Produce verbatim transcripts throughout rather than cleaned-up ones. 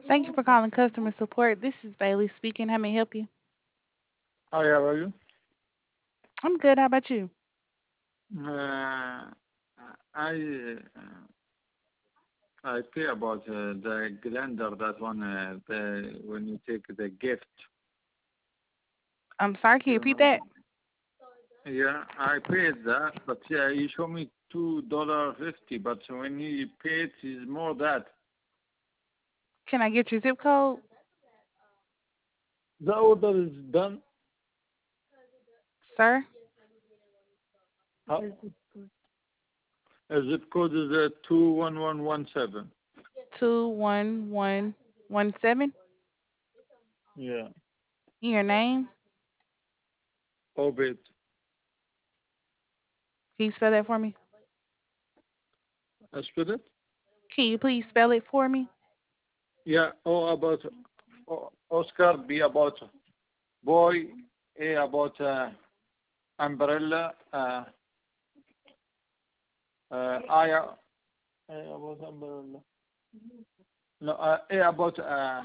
Thank you for calling customer support. This is Bailey speaking. How may I help you? Hi, how are you? I'm good. How about you? Uh, I uh, I pay about uh, the calendar that one uh, the when you take the gift, I'm sorry. Can you you repeat know. that? Yeah, I paid that, but yeah, you show me two dollar fifty, but when you pay it is more that. Can I get your zip code, The order is done. sir? Uh, uh, zip code is uh, two one one one seven. Two one one one seven. Yeah, Your name? Obed. Can you spell that for me? I spell it. Can you please spell it for me? Yeah. O about o, Oscar. B about boy. A about uh, umbrella. Uh, uh, I uh, A about umbrella. No, uh, A about uh,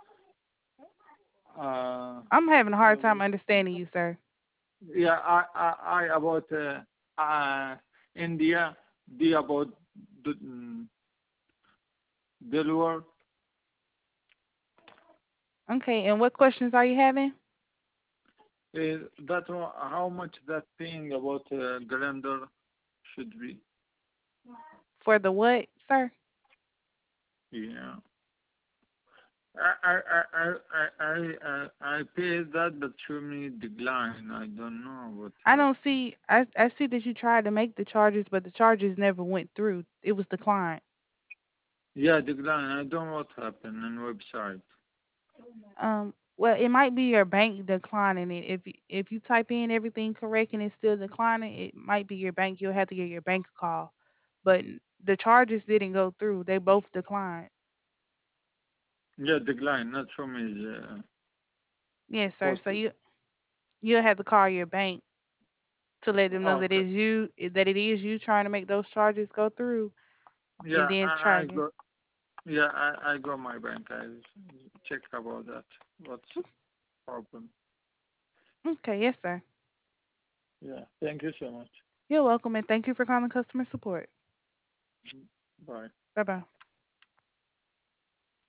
uh, I'm having a hard time understanding you, sir. yeah. I I, I about uh, uh, India. D about D, mm, Delaware. Okay. And what questions are you having? Uh, that one, how much that thing about uh, calendar should be? For the what, sir? Yeah. I I I I I I I paid that, but show me decline. I don't know what I happened. don't see. I I see that you tried to make the charges, but the charges never went through. It was declined. Yeah, decline. I don't know what happened on website. Um, well, it might be your bank declining it. If y- if you type in everything correct and it's still declining, it might be your bank. You'll have to give your bank a call. But the charges didn't go through. They both declined. Yeah, decline. Not show me is uh, Yes, sir. So posted. you you'll have to call your bank to let them know that Okay. it's you that it is you trying to make those charges go through, and Yeah, then try I I again. go. Yeah, I I go my bank. I check about that. What's problem? Okay, yes, sir. Yeah. Thank you so much. You're welcome, and thank you for calling customer support. Bye. Bye bye.